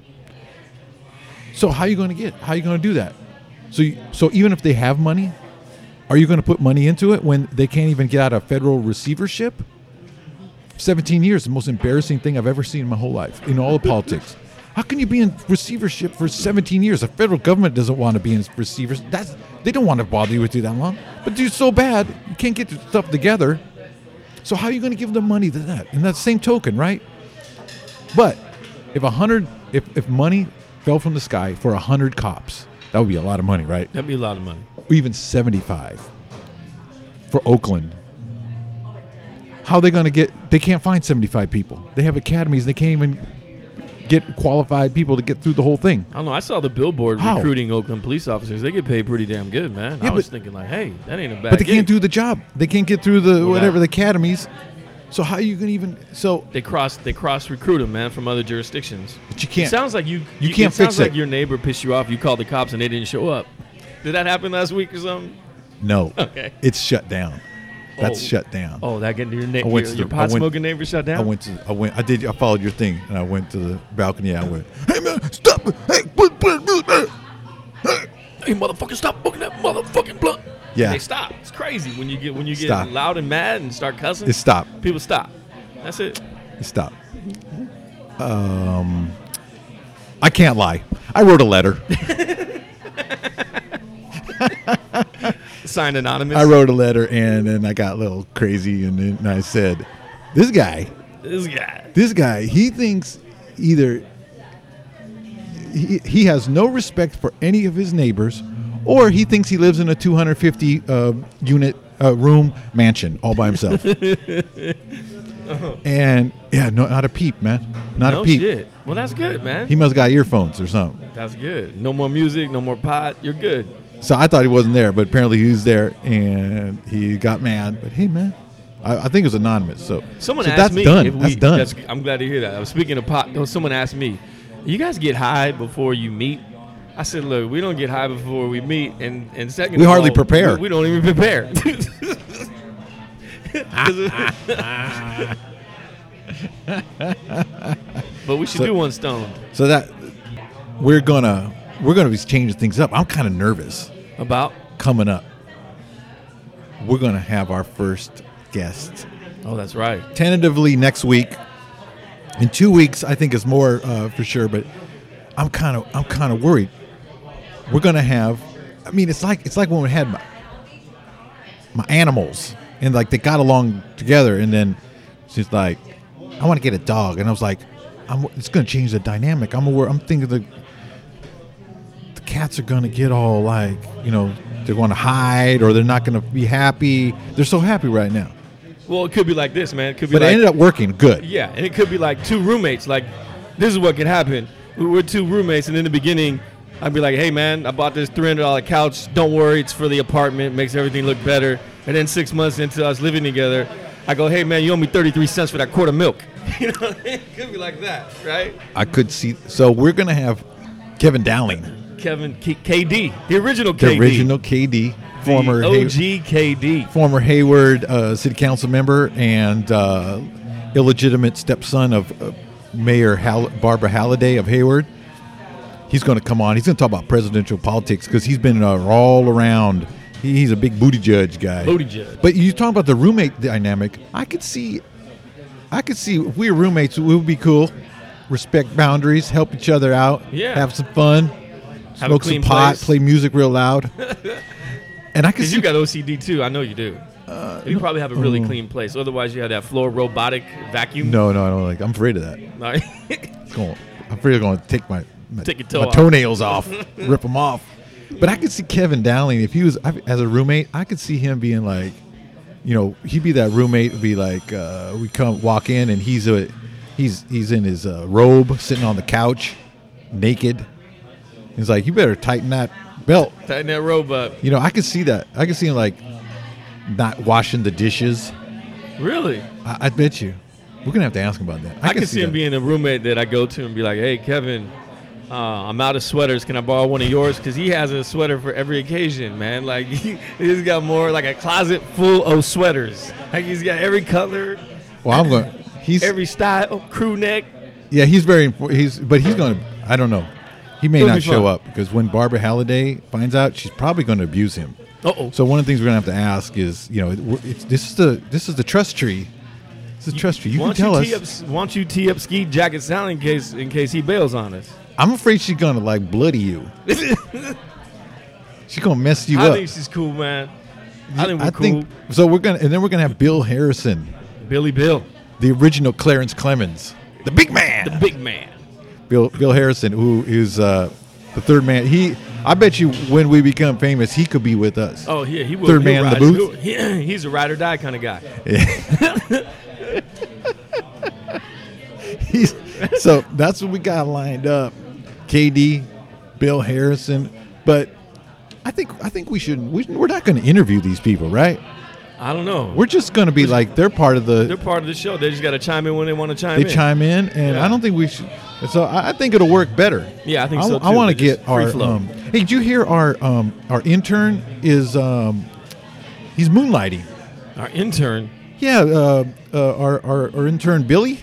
So how are you going to get? How are you going to do that? So, you, so even if they have money, are you going to put money into it when they can't even get out of federal receivership? seventeen years, the most embarrassing thing I've ever seen in my whole life in all of politics. How can you be in receivership for seventeen years? The federal government doesn't want to be in receivership. That's they don't want to bother you with you that long. But you're so bad, you can't get your stuff together. So how are you going to give them money to that? In that same token, right? But if a hundred, if, if money fell from the sky for a hundred cops, that would be a lot of money, right? That'd be a lot of money. Or even seventy-five for Oakland. How are they going to get? They can't find seventy-five people. They have academies. They can't even get qualified people to get through the whole thing. I don't know. I saw the billboard How? recruiting Oakland police officers. They get paid pretty damn good, man. Yeah, I was but- thinking like, hey, that ain't a bad But they gig. can't do the job. They can't get through the Well, whatever that- the academies. So how are you going to even? So They cross they cross recruit them, man, from other jurisdictions. But you can't- It sounds like you you can't it sounds fix like it. your neighbor pissed you off. You called the cops and they didn't show up. Did that happen last week or something? no, Okay. it's shut down. That's Oh. shut down. Oh, that getting your I neighbor, went your, to your the- I pot went- smoking neighbor shut down. I went to. I went. I did. I followed your thing, and I went to the balcony. I went. Hey man, stop! Hey, put, put, put, put. Hey. Hey, motherfucker, stop smoking that motherfucking blunt. Yeah. And they stop. It's crazy when you get when you get Stop. loud and mad and start cussing. It stopped. People stop. That's it. It stopped. Um, I can't lie. I wrote a letter. Signed anonymous. I wrote a letter, and then I got a little crazy, and then I said, "This guy, this guy. this guy, he thinks either he, he has no respect for any of his neighbors, or he thinks he lives in a two hundred fifty uh, unit uh, room mansion all by himself." And yeah, no, not a peep, man. Not no a peep. shit. Well, that's good, man. He must have got earphones or something. That's good. No more music, no more pot. You're good. So I thought he wasn't there, but apparently he was there, and he got mad. But hey, man, I, I think it was anonymous. So someone so asked that's me. done. If we, that's done. That's, I'm glad to hear that. I was speaking of pot. Someone asked me, "You guys get high before you meet?" I said, "Look, we don't get high before we meet, and and second, we of hardly all, prepare. We, we don't even prepare." But we should So- do one stoned. So that we're gonna we're gonna be changing things up. I'm kind of nervous About? coming up. We're gonna have our first guest Oh, that's right. tentatively next week. In two weeks, I think is more uh, for sure. But I'm kind of I'm kind of worried. We're gonna have. I mean, it's like it's like when we had my, my animals and like they got along together, and then she's like, I want to get a dog, and I was like, I'm, it's gonna change the dynamic. I'm aware. I'm thinking the the cats are gonna get all like, you know, they're going to hide or they're not gonna be happy. They're so happy right now. Well, it could be like this, man. It could be But like, it ended up working good. yeah, and it could be like two roommates. Like, this is what could happen. We We're two roommates, and in the beginning, I'd be like, hey, man, I bought this three hundred dollars couch. Don't worry, it's for the apartment. Makes everything look better. And then six months into us living together, I go, hey, man, you owe me thirty-three cents for that quart of milk. You know, it could be like that, right? I could see. So we're gonna have Kevin Dowling, Kevin K- KD, the original the K D. original K D, former the Hay- O G K D. former Hayward uh, City Council member and uh, illegitimate stepson of uh, Mayor Hall- Barbara Halliday of Hayward. He's going to come on. He's going to talk about presidential politics because he's been uh, all around. He, he's a big booty judge guy. Booty judge. But you talk about the roommate dynamic. I could see, I could see if we were roommates, we would be cool. Respect boundaries, help each other out, Yeah. have some fun, Have a smoke some clean pot, place. play music real loud. And I could Because see you got O C D too. I know you do. You probably have a really clean place. Otherwise, you have that floor robotic vacuum. No, no, I don't like. I'm afraid of that. No. It's going. I'm afraid I'm going to take my my, Take your toe my off. toenails off, rip them off. But I could see Kevin Dowling if he was I- as a roommate. I could see him being like, you know, he'd be that roommate. Would be like, uh, we come walk in and he's a he's he's in his uh, robe, sitting on the couch, naked. He's like, you better tighten that belt. Tighten that robe up. You know, I could see that. I could see him like not washing the dishes. Really? I, I bet you. We're gonna have to ask him about that. I, can see him that. being a roommate that I go to and be like, hey, Kevin, uh, I'm out of sweaters. Can I borrow one of yours? Because he has a sweater for every occasion, man. Like, he, he's got more, like a closet full of sweaters. Like, he's got every color, Well, I'm going. He's every style, crew neck. yeah. He's very. impo- He's but he's going to. I don't know. He may It'll not be show fun. up because when Barbara Halliday finds out, she's probably going to abuse him. Uh-oh. So one of the things we're going to have to ask is, you know, it- it's, this is the this is the trust tree. This is the trust tree. You why can don't tell you us. tee up, why don't you tee up Ski Jacket Sally in case, in case he bails on us? I'm afraid she's going to like bloody you. She's going to mess you I up. think she's cool, man. I think we're I cool. think so. We're gonna and then we're gonna have Bill Harrison, Billy Bill, the original Clarence Clemens, the big man. the big man. Bill Bill Harrison, who is uh, the third man. He, I bet you, when we become famous, he could be with us. Oh, yeah, he will. Third he'll man in the ride- booth? he'll- he- he's a ride or die kind of guy. He's, so that's what we got lined up. K D, Bill Harrison, but I think I think we should. We, we're not going to interview these people, right? I don't know. We're just going to be like they're part of They're the. part of the show. They just got to chime in when they want to chime They in. chime in, and Yeah. I don't think we should. So I, I think it'll work better. Yeah, I think I, so, I too. want to They're just get our. free flow. Um, hey, did you hear our um, our intern is um, he's moonlighting? Our intern. Yeah, uh, uh, our, our our intern Billy.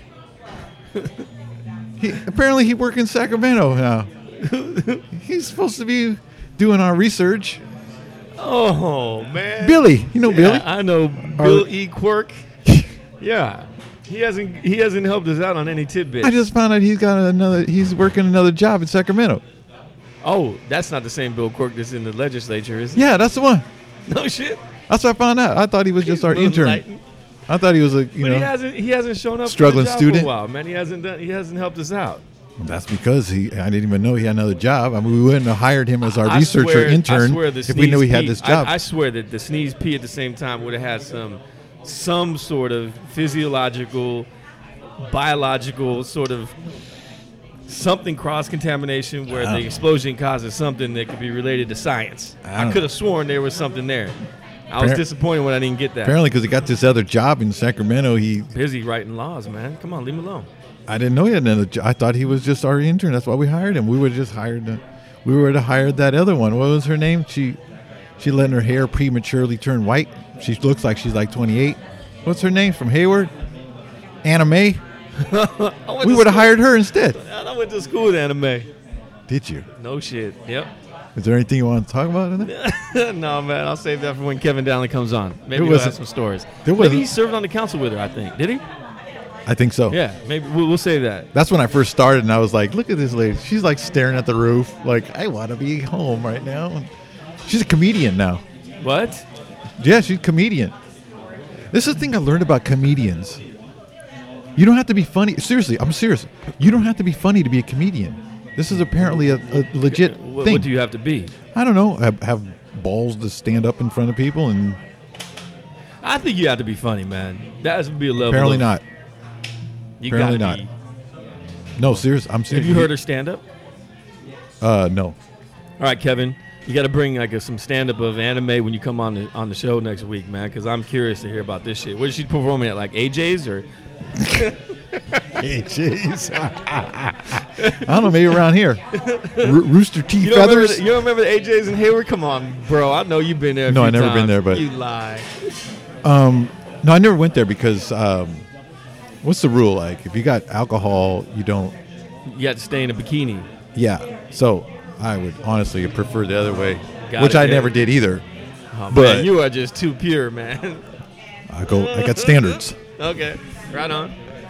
he, apparently, he works in Sacramento now. He's supposed to be doing our research. Oh, man. Billy, you know Yeah, Billy. I know Bill E. Quirk. Yeah. He hasn't he hasn't helped us out on any tidbits. I just found out he's got another. He's working another job in Sacramento. Oh, that's not the same Bill Quirk that's in the legislature, is it? Yeah, that's the one. No shit. That's what I found out. I thought he was just our intern. Moonlighting. I thought he was a you But know. he hasn't he hasn't shown up Struggling for the job student? for a while, man. He hasn't done he hasn't helped us out. That's because he. I didn't even know he had another job. I mean, we wouldn't have hired him as our I researcher swear- I intern swear the if we knew he sneeze had pee- this job. I, I swear that the sneeze pee at the same time would have had some some sort of physiological, biological sort of something cross-contamination where the explosion causes something that could be related to science. I, I could have sworn there was something there. I was disappointed when I didn't get that. Apparently, because he got this other job in Sacramento, he busy writing laws, man. Come on, leave him alone. I didn't know he had another job. I thought he was just our intern. That's why we hired him. We would have just hired. Uh, we would have hired that other one. What was her name? She, she letting her hair prematurely turn white. She looks like she's like twenty-eight. What's her name from Hayward? Anna Mae. We would have hired her instead. I went to school with Anna Mae. Did you? No shit. Yep. Is there anything you want to talk about in there? No, man. I'll save that for when Kevin Dowling comes on. Maybe There we'll have wasn't- some stories. there Maybe wasn't- he served on the council with her, I think. Did he? I think so. Yeah. Maybe we'll, we'll save that. That's when I first started, and I was like, look at this lady. She's like staring at the roof, like, I want to be home right now. She's a comedian now. What? Yeah, she's a comedian. This is the thing I learned about comedians. You don't have to be funny. Seriously, I'm serious. You don't have to be funny to be a comedian. This is apparently a, a legit What, thing. what do you have to be? I don't know. Have, have balls to stand up in front of people, and I think you have to be funny, man. That has to be a level. apparently of, not. You apparently gotta not. Be. No, serious. I'm serious. Have you heard her stand up? Uh, no. All right, Kevin. You got to bring like a, some stand up of Anna Mae when you come on the on the show next week, man. Because I'm curious to hear about this shit. What is she performing at? Like A J's or? Hey, jeez. I don't know, maybe around here. Ro- Rooster Teeth You don't, remember Feathers. the, you don't remember the A J's in Hayward? Come on, bro. I know you've been there. A No, few I've never been times. there, but- you lie. Um, no, I never went there because um, what's the rule? Like, if you got alcohol, you don't. You had to stay in a bikini. Yeah. So I would honestly prefer the other way, Got which it, I yeah. never did either. Oh, But- man, you are just too pure, man. I go. I got standards. Okay, right on.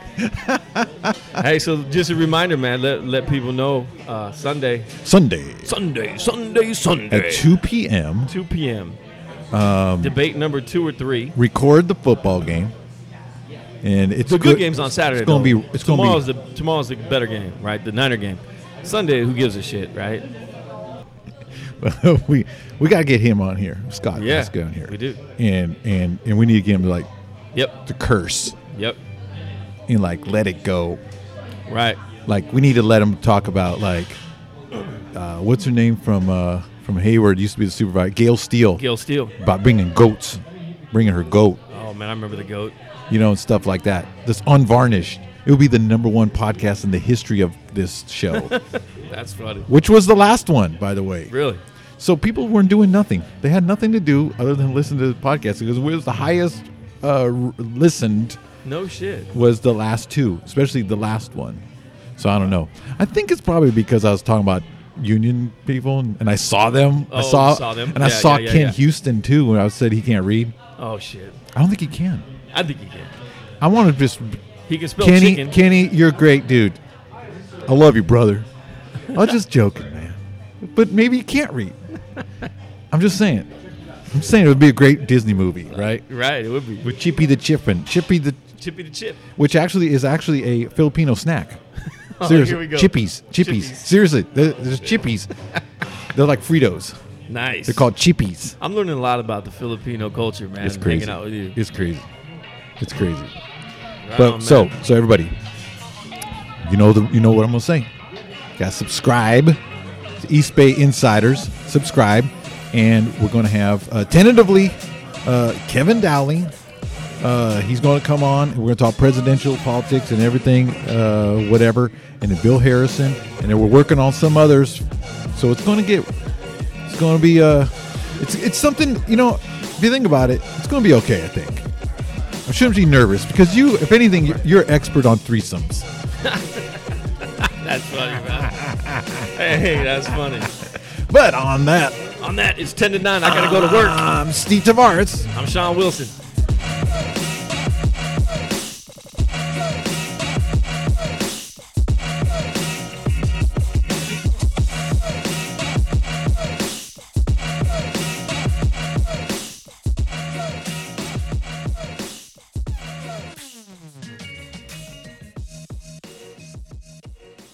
Hey, so just a reminder, man. Let let people know uh, Sunday, Sunday Sunday, Sunday, Sunday at two p.m. two p.m. Um, Debate number two or three. record the football game, and it's The good game's on Saturday. It's gonna though. be. It's gonna tomorrow's be. the tomorrow's the better game, right? The Niner game. Sunday, who gives a shit, right? we we gotta get him on here. Scott Yeah, has to get on here. we do. And and and we need to get him to like Yep, to curse yep, and like let it go. right. Like we need to let him talk about like uh, what's her name from uh, from Hayward used to be the supervisor, Gail Steele, Gail Steele. about bringing goats, bringing her goat, Oh man, I remember the goat. you know, and stuff like that. This unvarnished. It would be the number one podcast in the history of this show, That's funny. which was the last one, by the way. Really? So people weren't doing nothing. They had nothing to do other than listen to the podcast because it was the highest uh, r- listened No shit. was the last two, especially the last one. So I don't know. I think it's probably because I was talking about union people and, and I saw them. I Oh, saw, you saw them? and I Yeah, saw yeah, yeah, Ken yeah. Houston too when I said he can't read. Oh shit. I don't think he can. I think he can. I want to just He can spell Kenny. chicken. Kenny, you're a great dude. I love you, brother. I was just joking, man. But maybe you can't read. I'm just saying. I'm saying it would be a great Disney movie, right? Right, it would be. With Chippy the Chippin, Chippy the, Chippy the Chip. which actually is actually a Filipino snack. Oh, Seriously, here we go. Chippies, Chippies. Chippies. Seriously, there- there's Chippies. They're like Fritos. Nice. They're called Chippies. I'm learning a lot about the Filipino culture, man. It's crazy. Hanging out with you. It's crazy. It's crazy. Right But on, so, man. so everybody, you know the, you know what I'm gonna say. Got to subscribe to East Bay Insiders. Subscribe, and we're gonna have uh, tentatively uh, Kevin Dowling. Uh, he's going to come on, and we're going to talk presidential politics and everything, uh, whatever. And then Bill Harrison, and then we're working on some others. So it's going to get, it's going to be, uh, it's it's something, you know. If you think about it, it's going to be okay. I think. I shouldn't be nervous because you, if anything, you're, you're expert on threesomes. That's funny, man. Hey, that's funny. But on that, On that, it's ten to nine. I got to go to work. I'm Steve Tavares. I'm Sean Wilson.